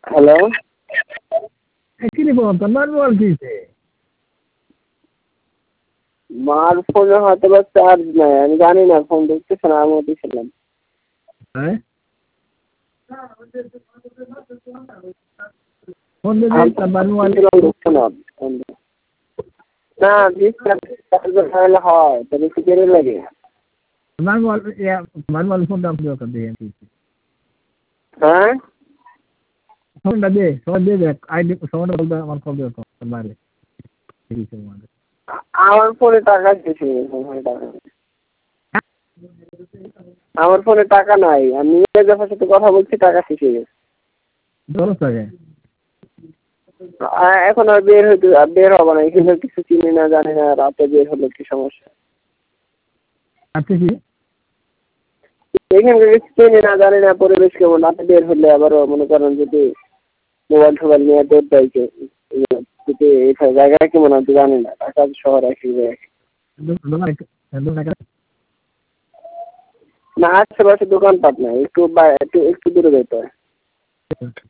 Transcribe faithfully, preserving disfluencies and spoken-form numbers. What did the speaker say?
Hello কি রে বোন তোর মোবাইল কিনছে মার ফোনে হয়তো বা চার্জ নাই আমি জানি না ফোন দেখতেছে না আমিও দিছিলাম হ্যাঁ ফোন দে আমি তোর মোবাইল দিছিলাম দেখছে না ফোন দিয়ে। না চার্জার হলে হয় তো বেশি দেরি লাগে তোমার মোবাইল তোমার মোবাইল ফোনটা আপনি ওকে দিয়ে হ্যাঁ ফোনটা দে সবাই দিয়ে দেখ আইডি সবাই বলবে আমার কল দিয়ে তোর মারে আমার ফোনে টাকা শেষ হয়ে গেছে ফোনে টাকা নেই। আমার ফোনে টাকা নাই আমি যখন সাথে কথা বলছি টাকা শেষ হয়ে গেছে দশ টাকা আ- এখন আর বের হইতে বের হবো না এখানে কিছু চিনি না জানি না রাতে বের হলে কি সমস্যা আচ্ছা কি এখানকার কিছু চিনি না জানি না পরিবেশ কেমন রাতে বের হলে আবারও মনে করেন যদি মোবাইল টোবাইল নিয়ে দৌড় দেয় কেউ, যদি এই জায়গায় কেমন আমি তো জানি না ঢাকা শহর একই জায়গায় না আশেপাশে দোকানপাট নাই একটু বা- একটু একটু দূরে যেতে হয়